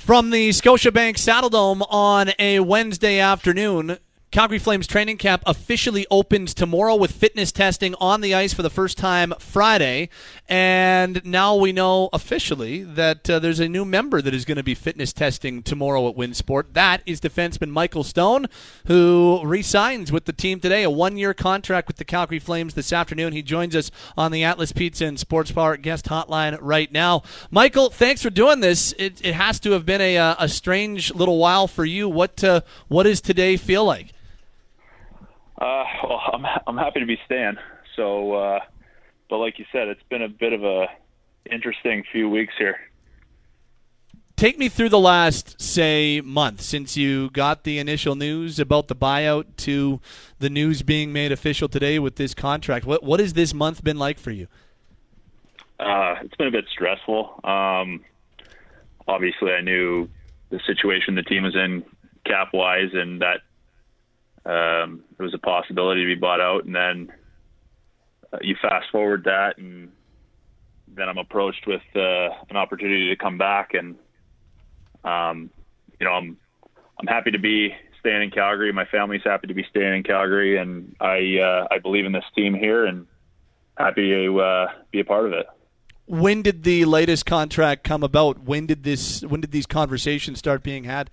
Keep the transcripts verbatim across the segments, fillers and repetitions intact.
From the Scotiabank Saddledome on a Wednesday afternoon, Calgary Flames training camp officially opens tomorrow with fitness testing on the ice for the first time Friday. And now we know officially that uh, there's a new member that is going to be fitness testing tomorrow at WinSport. That is defenseman Michael Stone, who re-signs with the team today, a one-year contract with the Calgary Flames this afternoon. He joins us on the Atlas Pizza and Sports Bar guest hotline right now. Michael, thanks for doing this. It, it has to have been a, a strange little while for you. What uh, what does today feel like? Uh, well, I'm I'm happy to be staying. So, uh, but like you said, it's been a bit of a interesting few weeks here. Take me through the last, say, month since you got the initial news about the buyout to the news being made official today with this contract. What what has this month been like for you? Uh, it's been a bit stressful. Um, obviously, I knew the situation the team was in cap-wise, and that Um, it was a possibility to be bought out, and then uh, you fast forward that, and then I'm approached with uh, an opportunity to come back, and um, you know, I'm I'm happy to be staying in Calgary. My family's happy to be staying in Calgary, and I uh, I believe in this team here, and happy to uh, be a part of it. When did the latest contract come about? When did this? When did these conversations start being had?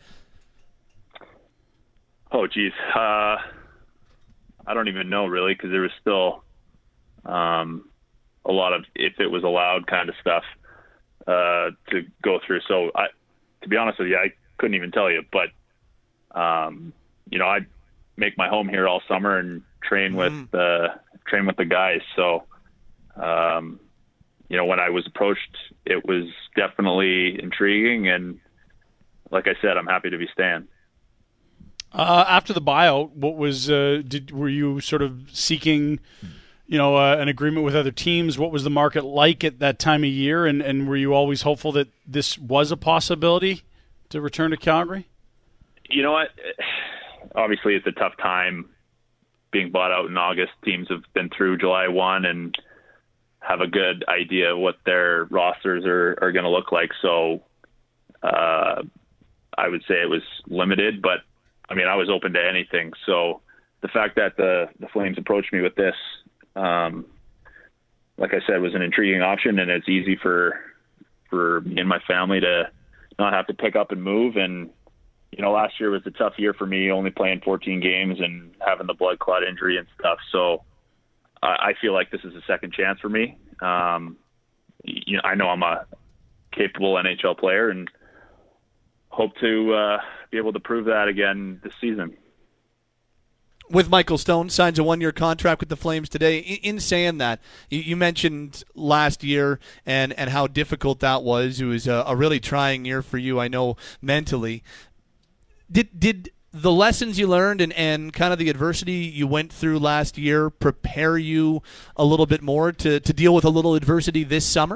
Oh, geez. Uh, I don't even know, really, because there was still um, a lot of if it was allowed kind of stuff uh, to go through. So, I, to be honest with you, I couldn't even tell you. But, um, you know, I make my home here all summer and train with mm. uh, train with the guys. So, um, you know, when I was approached, it was definitely intriguing. And like I said, I'm happy to be staying. Uh, after the buyout, what was uh, did were you sort of seeking, you know, uh, an agreement with other teams? What was the market like at that time of year, and, and were you always hopeful that this was a possibility to return to Calgary? You know what? Obviously, it's a tough time being bought out in August. Teams have been through July first and have a good idea of what their rosters are, are going to look like. So uh, I would say it was limited, but I mean, I was open to anything. So the fact that the, the Flames approached me with this, um, like I said, was an intriguing option, and it's easy for for me and my family to not have to pick up and move. And, you know, last year was a tough year for me, only playing fourteen games and having the blood clot injury and stuff. So I, I feel like this is a second chance for me. Um, you know, I know I'm a capable N H L player, and hope to uh, be able to prove that again this season. With Michael Stone, signs a one-year contract with the Flames today. In saying that, you mentioned last year and, and how difficult that was. It was a, a really trying year for you, I know, mentally. Did did the lessons you learned and, and kind of the adversity you went through last year prepare you a little bit more to, to deal with a little adversity this summer?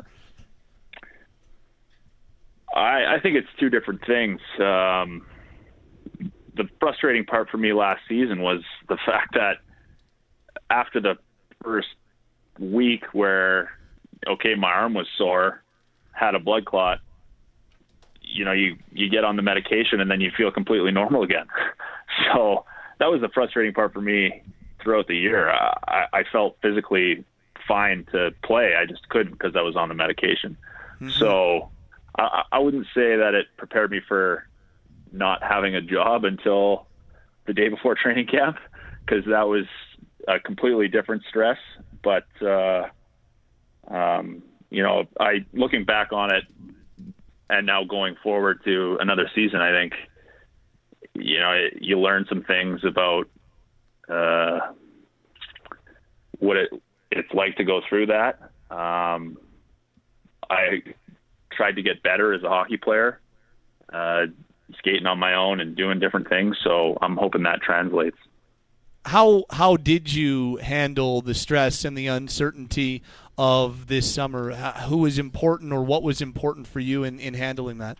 I, I think it's two different things. Um, the frustrating part for me last season was the fact that after the first week where, okay, my arm was sore, had a blood clot, you know, you, you get on the medication and then you feel completely normal again. So that was the frustrating part for me throughout the year. I, I felt physically fine to play. I just couldn't because I was on the medication. Mm-hmm. So I, I wouldn't say that it prepared me for not having a job until the day before training camp, because that was a completely different stress. But, uh, um, you know, I looking back on it and now going forward to another season, I think, you know, it, you learn some things about uh, what it it's like to go through that. Um, I tried to get better as a hockey player, uh, skating on my own and doing different things. So I'm hoping that translates. How how did you handle the stress and the uncertainty of this summer? Who was important, or what was important for you in, in handling that?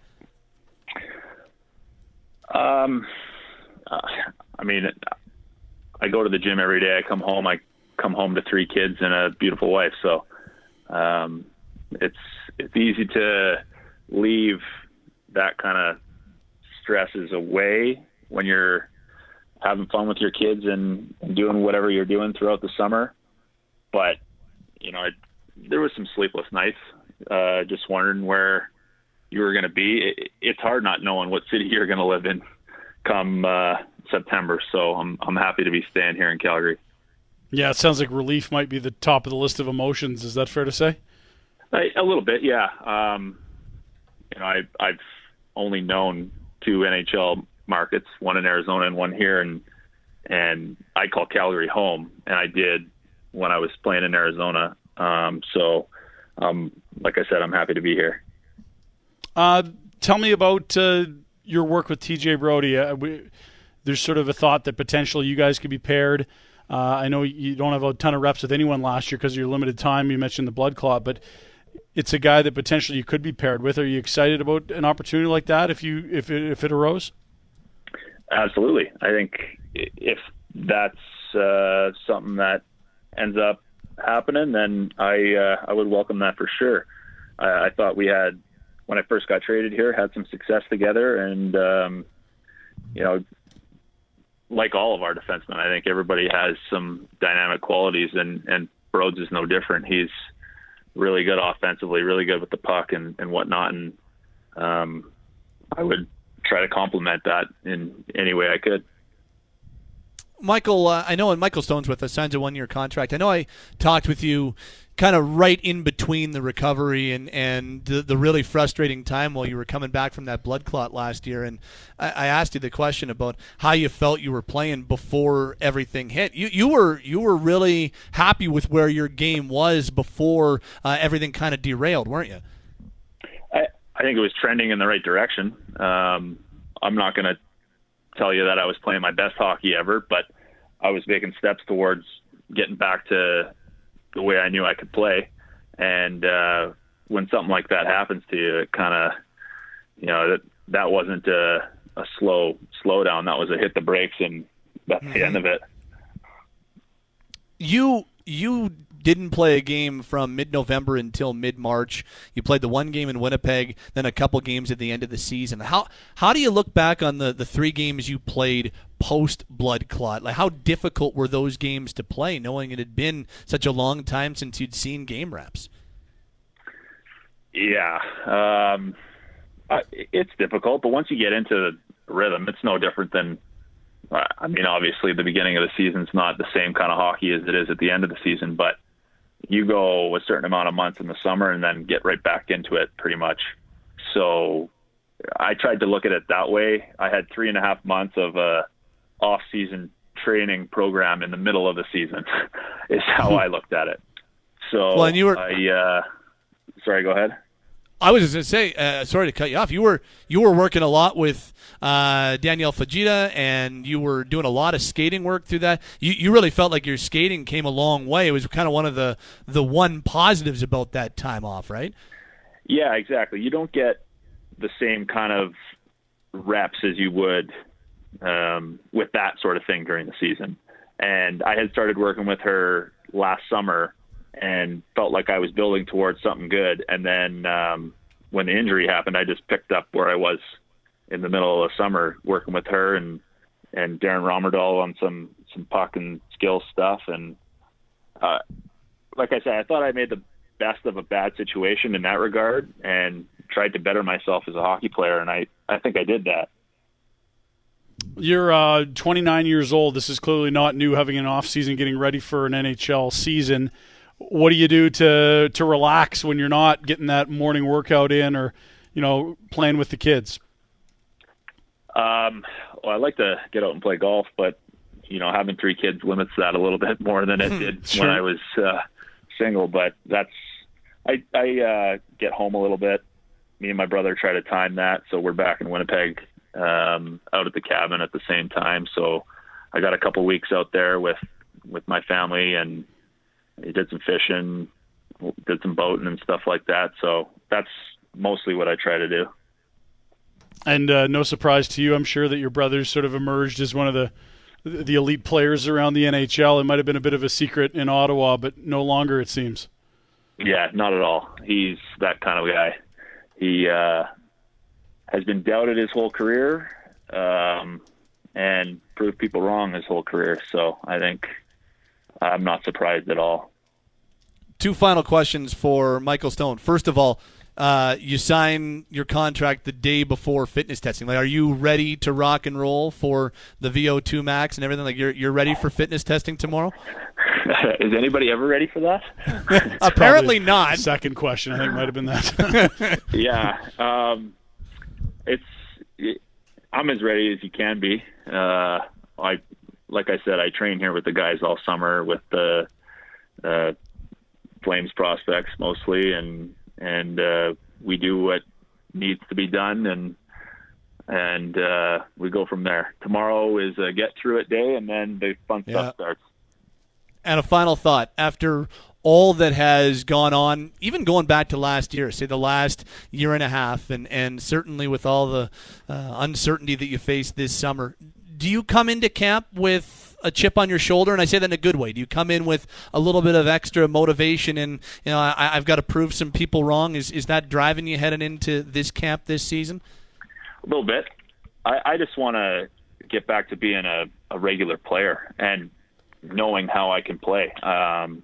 Um, uh, I mean, I go to the gym every day. I come home. I come home to three kids and a beautiful wife. So um, it's it's easy to leave that kind of stress is away when you're having fun with your kids and, and doing whatever you're doing throughout the summer. But, you know, it, there was some sleepless nights, uh, just wondering where you were going to be. It, it's hard not knowing what city you're going to live in come uh, September. So I'm I'm happy to be staying here in Calgary. Yeah, it sounds like relief might be the top of the list of emotions. Is that fair to say? A, a little bit, yeah. Um, you know, I, I've only known two N H L markets, one in Arizona and one here, and and I call Calgary home, and I did when I was playing in Arizona. Um, so, um, like I said, I'm happy to be here. Uh, tell me about uh, your work with T J Brodie. Uh, we, there's sort of a thought that potentially you guys could be paired. Uh, I know you don't have a ton of reps with anyone last year because of your limited time. You mentioned the blood clot, but it's a guy that potentially you could be paired with. Are you excited about an opportunity like that if you if it, if it arose? Absolutely. I think if that's uh, something that ends up happening, then I uh, I would welcome that for sure. I, I thought we had, when I first got traded here, had some success together, and um, you know, like all of our defensemen, I think everybody has some dynamic qualities, and and Broads is no different. He's really good offensively, really good with the puck and, and whatnot, and um, I would try to complement that in any way I could. Michael, uh, I know when Michael Stone's with us, signs a one-year contract. I know I talked with you kind of right in between the recovery and, and the, the really frustrating time while you were coming back from that blood clot last year, and I, I asked you the question about how you felt you were playing before everything hit. You you were you were really happy with where your game was before uh, everything kind of derailed, weren't you? I, I think it was trending in the right direction. Um, I'm not going to tell you that I was playing my best hockey ever, but I was making steps towards getting back to the way I knew I could play. And uh, when something like that happens to you, it kind of, you know, that that wasn't a, a slow slowdown. That was a hit the brakes, and that's mm-hmm. the end of it. You you didn't play a game from mid-November until mid-March. You played the one game in Winnipeg, then a couple games at the end of the season. How how do you look back on the, the three games you played post-blood clot? Like, how difficult were those games to play, knowing it had been such a long time since you'd seen game reps? Yeah, um, it's difficult, but once you get into the rhythm, it's no different than, I mean, obviously the beginning of the season's not the same kind of hockey as it is at the end of the season, but you go a certain amount of months in the summer and then get right back into it pretty much. So I tried to look at it that way. I had three and a half months of a off-season training program in the middle of the season is how I looked at it. So well, and you were, I, uh, sorry, go ahead. I was just going to say, uh, sorry to cut you off. You were you were working a lot with uh, Danielle Fajita, and you were doing a lot of skating work through that. You you really felt like your skating came a long way. It was kind of one of the, the one positives about that time off, right? Yeah, exactly. You don't get the same kind of reps as you would um, with that sort of thing during the season. And I had started working with her last summer and felt like I was building towards something good. And then um, when the injury happened, I just picked up where I was in the middle of the summer, working with her and, and Darren Romerdahl on some, some puck and skill stuff. And uh, like I said, I thought I made the best of a bad situation in that regard and tried to better myself as a hockey player. And I, I think I did that. You're uh, twenty-nine years old. This is clearly not new, having an off season, getting ready for an N H L season. What do you do to to relax when you're not getting that morning workout in, or, you know, playing with the kids? Um, well, I like to get out and play golf, but, you know, having three kids limits that a little bit more than it did sure. when I was uh, single. But that's I I uh, get home a little bit. Me and my brother try to time that, so we're back in Winnipeg, um, out at the cabin at the same time. So I got a couple weeks out there with with my family, and he did some fishing, did some boating and stuff like that. So that's mostly what I try to do. And uh, no surprise to you, I'm sure, that your brother's sort of emerged as one of the the elite players around the N H L. It might have been a bit of a secret in Ottawa, but no longer, it seems. Yeah, not at all. He's that kind of guy. He uh, has been doubted his whole career, um, and proved people wrong his whole career. So I think I'm not surprised at all. Two final questions for Michael Stone. First of all, uh, you sign your contract the day before fitness testing. Like, are you ready to rock and roll for the V O two max and everything? Like, you're you're ready for fitness testing tomorrow? Is anybody ever ready for that? Apparently not. Second question, I think, might have been that. Yeah, um, it's. It, I'm as ready as you can be. Uh, I, like I said, I train here with the guys all summer with the uh, Flames prospects mostly, and and uh, we do what needs to be done, and and uh, we go from there. Tomorrow is a get through it day, and then the fun Yeah. stuff starts. And a final thought, after all that has gone on, even going back to last year, say the last year and a half, and, and certainly with all the uh, uncertainty that you faced this summer, do you come into camp with a chip on your shoulder? And I say that in a good way. Do you come in with a little bit of extra motivation and, you know, I, I've got to prove some people wrong? Is is that driving you heading into this camp this season? A little bit. I, I just want to get back to being a, a regular player and knowing how I can play. Um,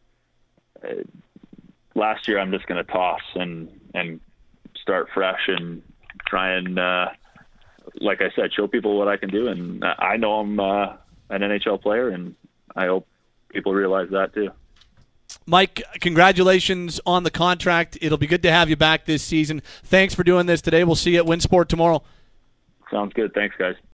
last year, I'm just going to toss and, and start fresh and try and, uh, like I said, show people what I can do. And I know I'm uh, an N H L player, and I hope people realize that too. Mike, congratulations on the contract. It'll be good to have you back this season. Thanks for doing this today. We'll see you at WinSport tomorrow. Sounds good. Thanks, guys.